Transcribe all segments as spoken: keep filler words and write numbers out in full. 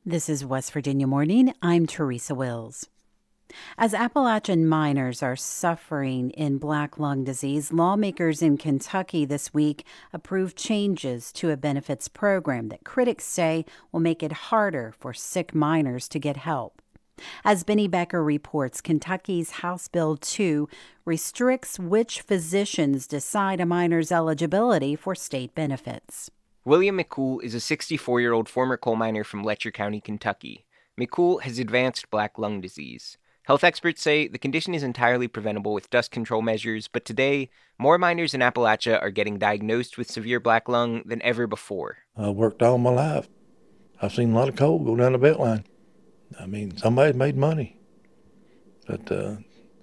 This is West Virginia Morning. I'm Teresa Wills. As Appalachian miners are suffering in black lung disease, lawmakers in Kentucky this week approved changes to a benefits program that critics say will make it harder for sick miners to get help. As Benny Becker reports, Kentucky's House Bill two restricts which physicians decide a miner's eligibility for state benefits. William McCool is a sixty-four-year-old former coal miner from Letcher County, Kentucky. McCool has advanced black lung disease. Health experts say the condition is entirely preventable with dust control measures, but today, more miners in Appalachia are getting diagnosed with severe black lung than ever before. I worked all my life. I've seen a lot of coal go down the beltline. I mean, somebody's made money. But uh,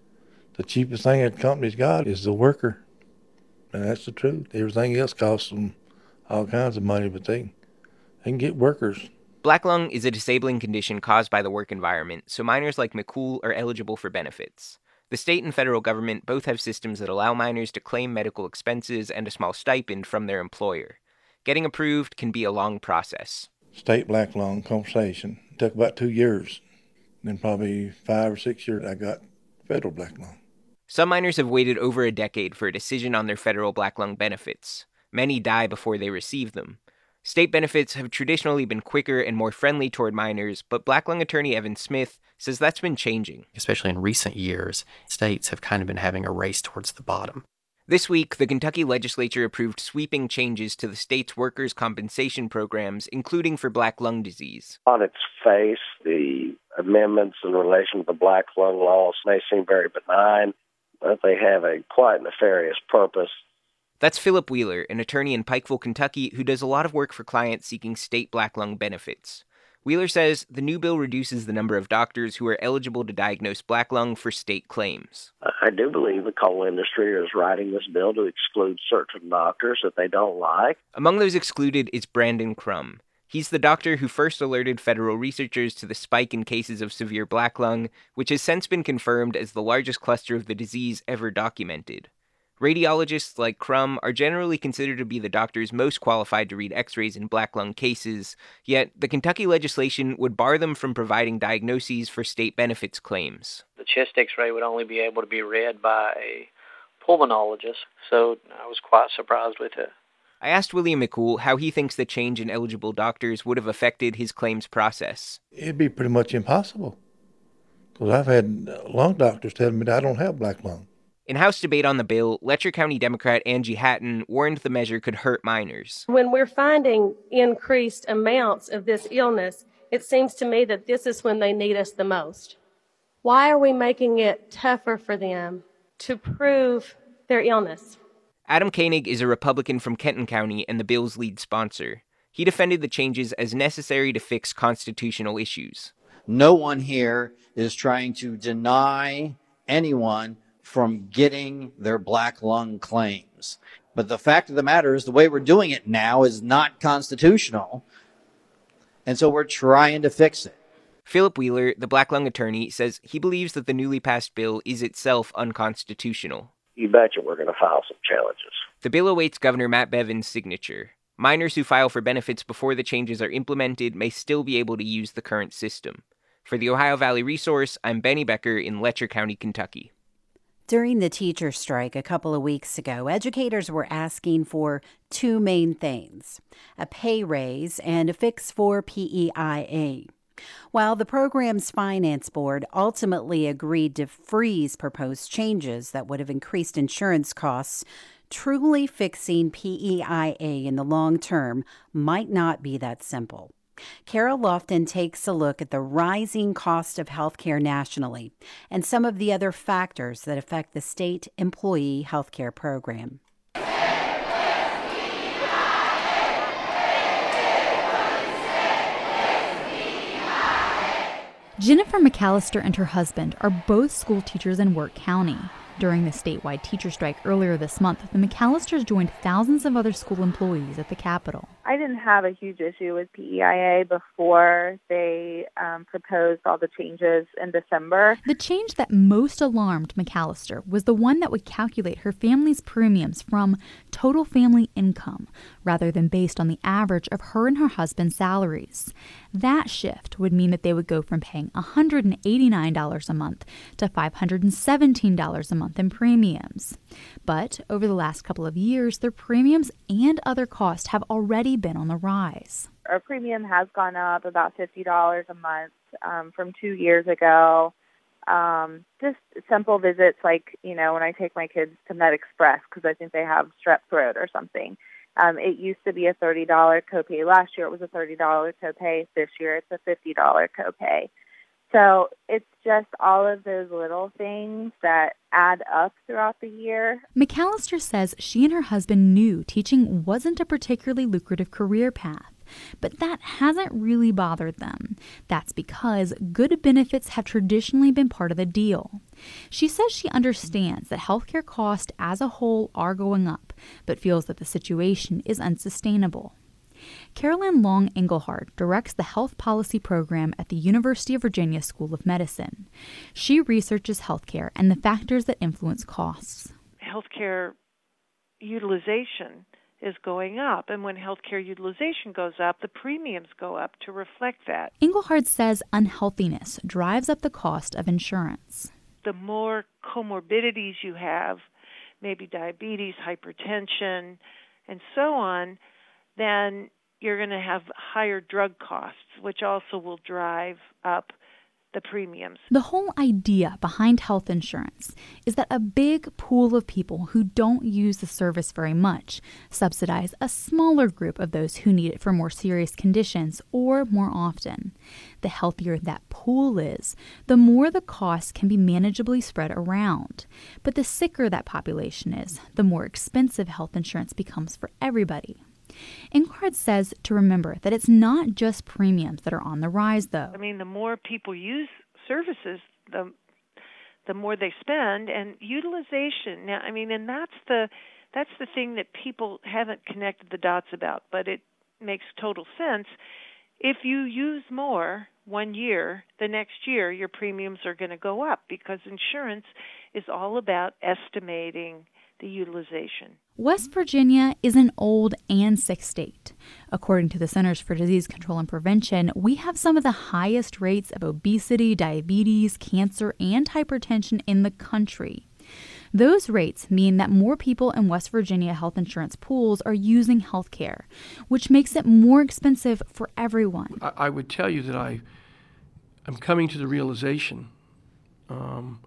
the cheapest thing a company's got is the worker. And that's the truth. Everything else costs them all kinds of money, but they, they can get workers. Black lung is a disabling condition caused by the work environment, so miners like McCool are eligible for benefits. The state and federal government both have systems that allow miners to claim medical expenses and a small stipend from their employer. Getting approved can be a long process. State black lung conversation took about two years. Then probably five or six years I got federal black lung. Some miners have waited over a decade for a decision on their federal black lung benefits. Many die before they receive them. State benefits have traditionally been quicker and more friendly toward miners, but black lung attorney Evan Smith says that's been changing. Especially in recent years, states have kind of been having a race towards the bottom. This week, the Kentucky legislature approved sweeping changes to the state's workers' compensation programs, including for black lung disease. On its face, the amendments in relation to the black lung laws may seem very benign, but they have a quite nefarious purpose. That's Philip Wheeler, an attorney in Pikeville, Kentucky, who does a lot of work for clients seeking state black lung benefits. Wheeler says the new bill reduces the number of doctors who are eligible to diagnose black lung for state claims. I do believe the coal industry is writing this bill to exclude certain doctors that they don't like. Among those excluded is Brandon Crum. He's the doctor who first alerted federal researchers to the spike in cases of severe black lung, which has since been confirmed as the largest cluster of the disease ever documented. Radiologists like Crum are generally considered to be the doctors most qualified to read x-rays in black lung cases, yet the Kentucky legislation would bar them from providing diagnoses for state benefits claims. The chest x-ray would only be able to be read by a pulmonologist, so I was quite surprised with it. I asked William McCool how he thinks the change in eligible doctors would have affected his claims process. It'd be pretty much impossible, because I've had lung doctors tell me that I don't have black lung. In House debate on the bill, Letcher County Democrat Angie Hatton warned the measure could hurt miners. When we're finding increased amounts of this illness, it seems to me that this is when they need us the most. Why are we making it tougher for them to prove their illness? Adam Koenig is a Republican from Kenton County and the bill's lead sponsor. He defended the changes as necessary to fix constitutional issues. No one here is trying to deny anyone from getting their black lung claims. But the fact of the matter is the way we're doing it now is not constitutional, and so we're trying to fix it. Philip Wheeler, the black lung attorney, says he believes that the newly passed bill is itself unconstitutional. You betcha we're going to file some challenges. The bill awaits Governor Matt Bevin's signature. Miners who file for benefits before the changes are implemented may still be able to use the current system. For the Ohio Valley Resource, I'm Benny Becker in Letcher County, Kentucky. During the teacher strike a couple of weeks ago, educators were asking for two main things, a pay raise and a fix for P E I A. While the program's finance board ultimately agreed to freeze proposed changes that would have increased insurance costs, truly fixing P E I A in the long term might not be that simple. Carol Lofton takes a look at the rising cost of health care nationally and some of the other factors that affect the state employee health care program. Jennifer McAllister and her husband are both school teachers in Wirt County. During the statewide teacher strike earlier this month, the McAllisters joined thousands of other school employees at the Capitol. I didn't have a huge issue with P E I A before they um, proposed all the changes in December. The change that most alarmed McAllister was the one that would calculate her family's premiums from total family income rather than based on the average of her and her husband's salaries. That shift would mean that they would go from paying one hundred eighty-nine dollars a month to five hundred seventeen dollars a month in premiums. But over the last couple of years, their premiums and other costs have already been on the rise. Our premium has gone up about fifty dollars a month um, from two years ago. Um, just simple visits like, you know, when I take my kids to Med Express because I think they have strep throat or something. Um, it used to be a thirty dollars copay. Last year it was a thirty dollars copay. This year it's a fifty dollars copay. So it's just all of those little things that add up throughout the year. McAllister says she and her husband knew teaching wasn't a particularly lucrative career path, but that hasn't really bothered them. That's because good benefits have traditionally been part of the deal. She says she understands that healthcare costs as a whole are going up, but feels that the situation is unsustainable. Carolyn Long Engelhardt directs the health policy program at the University of Virginia School of Medicine. She researches healthcare and the factors that influence costs. Healthcare utilization is going up, and when healthcare utilization goes up, the premiums go up to reflect that. Engelhardt says unhealthiness drives up the cost of insurance. The more comorbidities you have, maybe diabetes, hypertension, and so on, then you're going to have higher drug costs, which also will drive up the premiums. The whole idea behind health insurance is that a big pool of people who don't use the service very much subsidize a smaller group of those who need it for more serious conditions or more often. The healthier that pool is, the more the costs can be manageably spread around. But the sicker that population is, the more expensive health insurance becomes for everybody. Engelhardt says to remember that it's not just premiums that are on the rise, though. I mean, the more people use services, the the more they spend, and utilization. Now, I mean, and that's the that's the thing that people haven't connected the dots about, but it makes total sense. If you use more one year, the next year your premiums are going to go up because insurance is all about estimating the utilization. West Virginia is an old and sick state. According to the Centers for Disease Control and Prevention, we have some of the highest rates of obesity, diabetes, cancer, and hypertension in the country. Those rates mean that more people in West Virginia health insurance pools are using health care, which makes it more expensive for everyone. I, I would tell you that I, I'm coming to the realization um,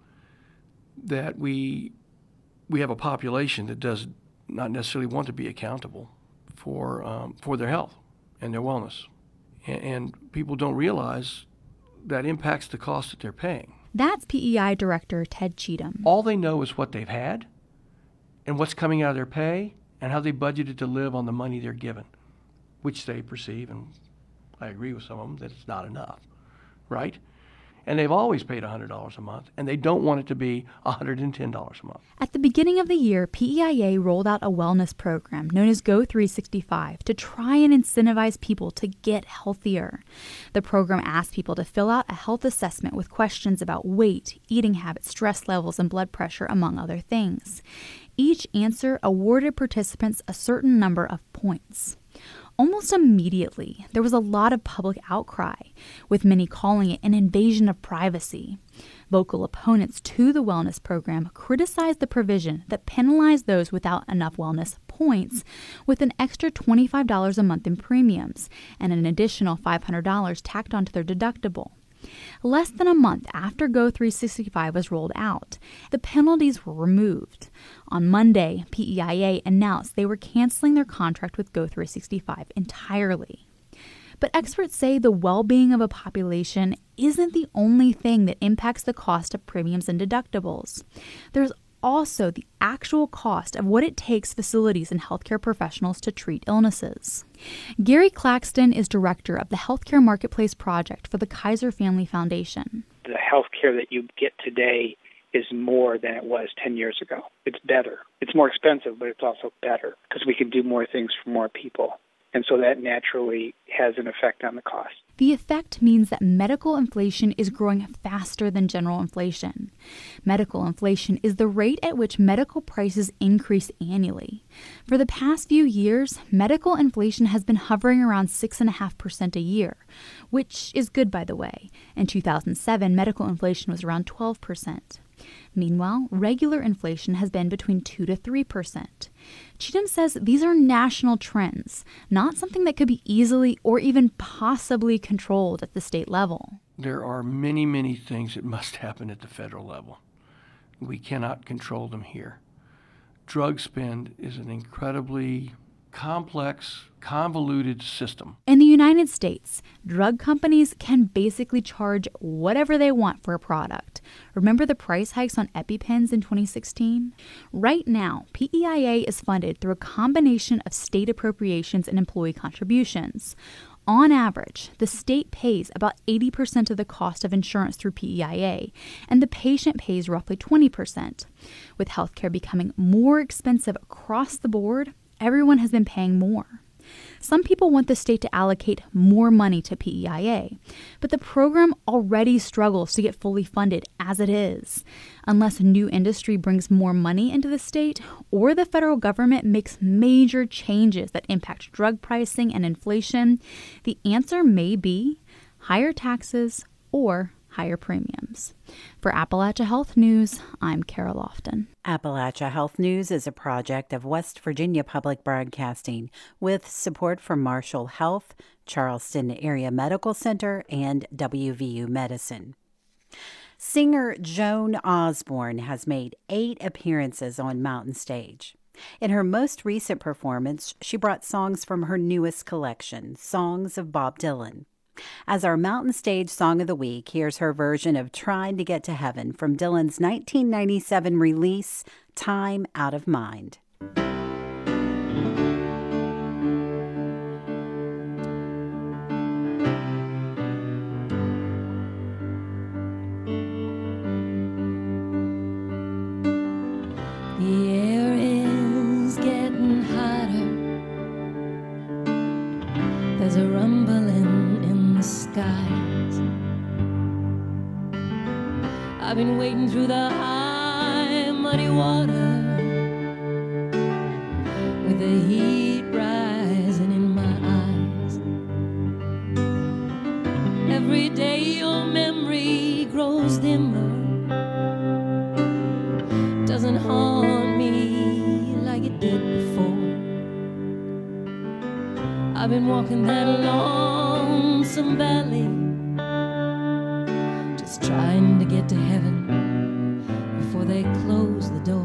that we we have a population that does not necessarily want to be accountable for um, for their health and their wellness. And, and people don't realize that impacts the cost that they're paying. That's P E I Director Ted Cheatham. All they know is what they've had and what's coming out of their pay and how they budgeted to live on the money they're given, which they perceive, and I agree with some of them, that it's not enough, right? And they've always paid one hundred dollars a month, and they don't want it to be one hundred ten dollars a month. At the beginning of the year, P E I A rolled out a wellness program known as Go three sixty-five to try and incentivize people to get healthier. The program asked people to fill out a health assessment with questions about weight, eating habits, stress levels, and blood pressure, among other things. Each answer awarded participants a certain number of points. Almost immediately, there was a lot of public outcry, with many calling it an invasion of privacy. Local opponents to the wellness program criticized the provision that penalized those without enough wellness points with an extra twenty-five dollars a month in premiums and an additional five hundred dollars tacked onto their deductible. Less than a month after Go three sixty-five was rolled out, the penalties were removed. On Monday, P E I A announced they were canceling their contract with Go three sixty-five entirely. But experts say the well-being of a population isn't the only thing that impacts the cost of premiums and deductibles. There's also the actual cost of what it takes facilities and healthcare professionals to treat illnesses. Gary Claxton is director of the Healthcare Marketplace Project for the Kaiser Family Foundation. The healthcare that you get today is more than it was ten years ago. It's better. It's more expensive, but it's also better because we can do more things for more people. and so that naturally has an effect on the cost. The effect means that medical inflation is growing faster than general inflation. Medical inflation is the rate at which medical prices increase annually. For the past few years, medical inflation has been hovering around six point five percent a year, which is good, by the way. In two thousand seven, medical inflation was around twelve percent. Meanwhile, regular inflation has been between two to three percent. Cheatham says these are national trends, not something that could be easily or even possibly controlled at the state level. There are many, many things that must happen at the federal level. We cannot control them here. Drug spend is an incredibly complex, convoluted system. In the United States, drug companies can basically charge whatever they want for a product. Remember the price hikes on EpiPens in twenty sixteen? Right now, P E I A is funded through a combination of state appropriations and employee contributions. On average, the state pays about eighty percent of the cost of insurance through P E I A, and the patient pays roughly twenty percent. With healthcare becoming more expensive across the board, everyone has been paying more. Some people want the state to allocate more money to P E I A, but the program already struggles to get fully funded as it is. Unless new industry brings more money into the state, or the federal government makes major changes that impact drug pricing and inflation, the answer may be higher taxes or higher premiums. For Appalachia Health News, I'm Kara Lofton. Appalachia Health News is a project of West Virginia Public Broadcasting with support from Marshall Health, Charleston Area Medical Center, and W V U Medicine. Singer Joan Osborne has made eight appearances on Mountain Stage. In her most recent performance, she brought songs from her newest collection, Songs of Bob Dylan. As our Mountain Stage Song of the Week, here's her version of Trying to Get to Heaven from Dylan's nineteen ninety-seven release, Time Out of Mind. The air is getting hotter. There's a rumbling in the skies. I've been wading through the high, muddy water with the heat rising in my eyes. Every day your memory grows dimmer, doesn't haunt me like it did before. I've been walking that lonesome valley, just trying to get to heaven before they close the door.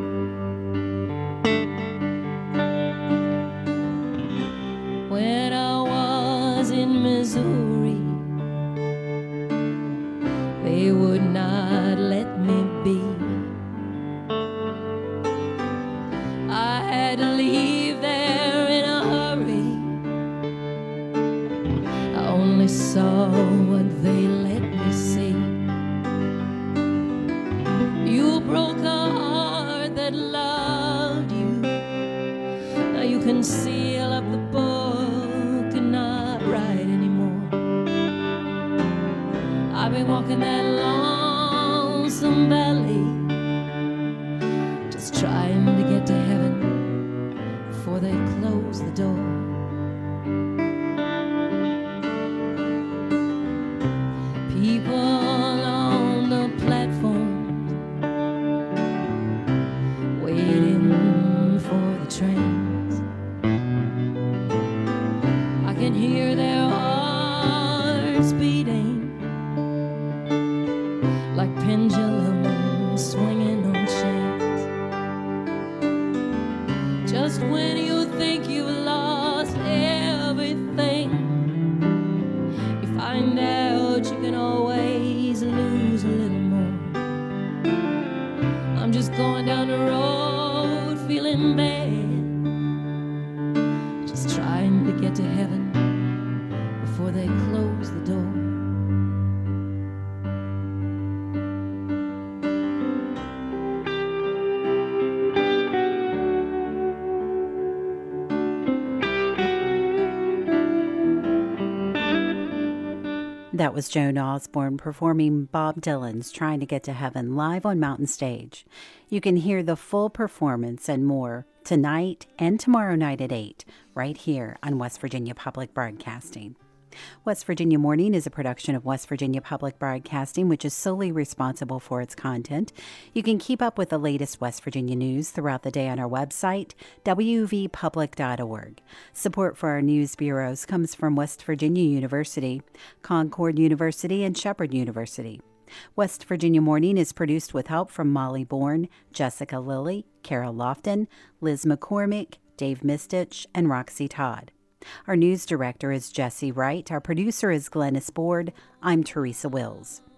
When I was in Missouri, they would not let me be. I had to leave there in a hurry. I only saw what they let me see. You broke a heart that loved you. Now you can seal up the book and not write anymore. I've been walking that lonesome valley, just trying to get to heaven before they close the door. People on the platforms waiting for the trains. I can hear their hearts beating like pendulums swinging on chains. Just when you think you've lost everything, you find out you can always lose a little more. I'm just going down the road feeling bad, just trying to get to heaven before they close the door. That was Joan Osborne performing Bob Dylan's Trying to Get to Heaven live on Mountain Stage. You can hear the full performance and more tonight and tomorrow night at eight, right here on West Virginia Public Broadcasting. West Virginia Morning is a production of West Virginia Public Broadcasting, which is solely responsible for its content. You can keep up with the latest West Virginia news throughout the day on our website, w v public dot org. Support for our news bureaus comes from West Virginia University, Concord University, and Shepherd University. West Virginia Morning is produced with help from Molly Bourne, Jessica Lilly, Carol Lofton, Liz McCormick, Dave Mistich, and Roxy Todd. Our news director is Jesse Wright. Our producer is Glennis Board. I'm Teresa Wills.